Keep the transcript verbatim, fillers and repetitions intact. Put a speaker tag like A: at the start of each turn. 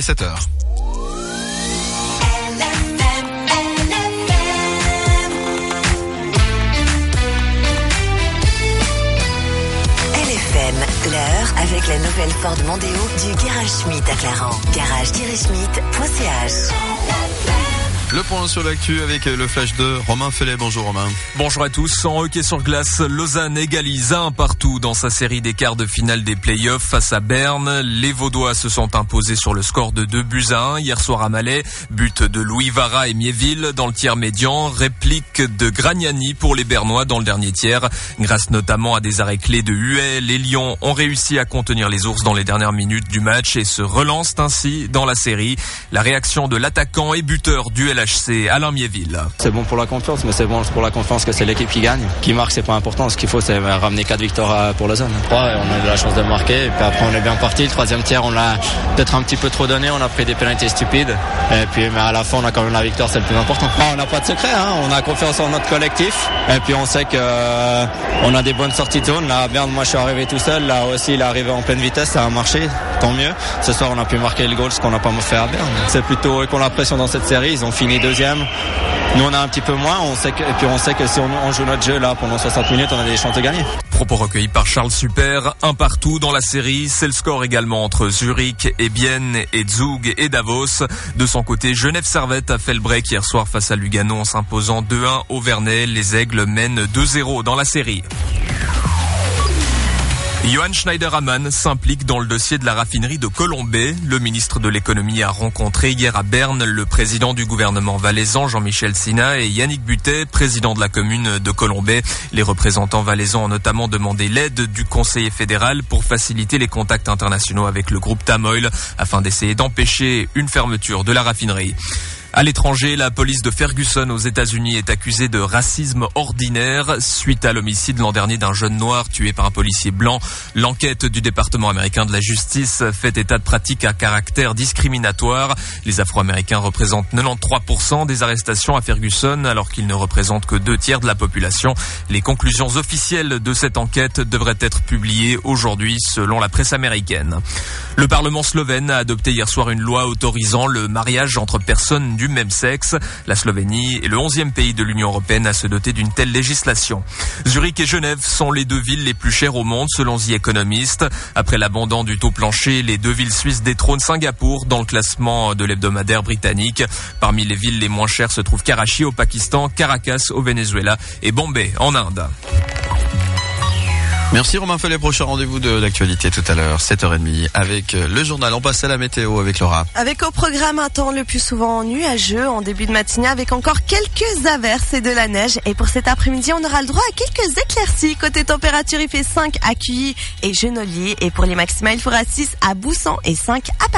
A: sept heures.
B: L'heure avec la nouvelle Ford Mondeo du Garage Schmitt à Clarens. garage tiret schmitt point c h.
A: Le point sur l'actu avec le flash de Romain Fellet. Bonjour Romain.
C: Bonjour à tous. En hockey sur glace, Lausanne égalise un partout dans sa série des quarts de finale des playoffs face à Berne. Les Vaudois se sont imposés sur le score de deux buts à un hier soir à Malais. But de Louis Vara et Miéville dans le tiers médian. Réplique de Gragnani pour les Bernois dans le dernier tiers. Grâce notamment à des arrêts clés de Huet, les Lions ont réussi à contenir les ours dans les dernières minutes du match et se relancent ainsi dans la série. La réaction de l'attaquant et buteur du L H C, Alain Miéville.
D: C'est bon pour la confiance, mais c'est bon pour la confiance que c'est l'équipe qui gagne. Qui marque, c'est pas important. Ce qu'il faut, c'est ramener quatre victoires pour Lausanne. Ouais, on a eu la chance de marquer, et puis après on est bien parti. Le troisième tiers, on l'a peut-être un petit peu trop donné. On a pris des pénalités stupides. Et puis, mais à la fin, on a quand même la victoire, c'est le plus important. Ah, on n'a pas de secret, hein. On a confiance en notre collectif. Et puis on sait que euh, on a des bonnes sorties de zone. Là, à Berne, moi, je suis arrivé tout seul. Là aussi, il est arrivé en pleine vitesse, ça a marché. Tant mieux. Ce soir, on a pu marquer le goal, ce qu'on n'a pas fait à Berne. C'est plutôt eux qui ont la pression dans cette série. Ils ont fini deuxième. Nous, on a un petit peu moins. On sait que, et puis on sait que si on, on joue notre jeu là pendant soixante minutes, on a des chances de gagner.
C: Propos recueillis par Charles Super. Un partout dans la série. C'est le score également entre Zurich et Bienne et Zug et Davos. De son côté, Genève Servette a fait le break hier soir face à Lugano en s'imposant deux un au Vernet. Les Aigles mènent deux zéro dans la série. Johan Schneiderman s'implique dans le dossier de la raffinerie de Colombey. Le ministre de l'économie a rencontré hier à Berne le président du gouvernement valaisan Jean-Michel Sina et Yannick Butet, président de la commune de Colombey. Les représentants valaisans ont notamment demandé l'aide du conseiller fédéral pour faciliter les contacts internationaux avec le groupe Tamoil afin d'essayer d'empêcher une fermeture de la raffinerie. À l'étranger, la police de Ferguson aux États-Unis est accusée de racisme ordinaire suite à l'homicide l'an dernier d'un jeune noir tué par un policier blanc. L'enquête du département américain de la justice fait état de pratiques à caractère discriminatoire. Les Afro-Américains représentent quatre-vingt-treize pour cent des arrestations à Ferguson alors qu'ils ne représentent que deux tiers de la population. Les conclusions officielles de cette enquête devraient être publiées aujourd'hui selon la presse américaine. Le Parlement slovène a adopté hier soir une loi autorisant le mariage entre personnes du même sexe. La Slovénie est le onzième pays de l'Union européenne à se doter d'une telle législation. Zurich et Genève sont les deux villes les plus chères au monde selon The Economist. Après l'abandon du taux plancher, les deux villes suisses détrônent Singapour dans le classement de l'hebdomadaire britannique. Parmi les villes les moins chères se trouvent Karachi au Pakistan, Caracas au Venezuela et Bombay en Inde.
A: Merci Romain Fellet. Prochain rendez-vous de l'actualité tout à l'heure, sept heures trente avec le journal. On passe à la météo avec Laura.
E: Avec au programme un temps le plus souvent nuageux en début de matinée avec encore quelques averses et de la neige. Et pour cet après-midi, on aura le droit à quelques éclaircies. Côté température, il fait cinq à Cuilly et Genolier. Et pour les maximales, il fera six à Boussan et cinq à Paris.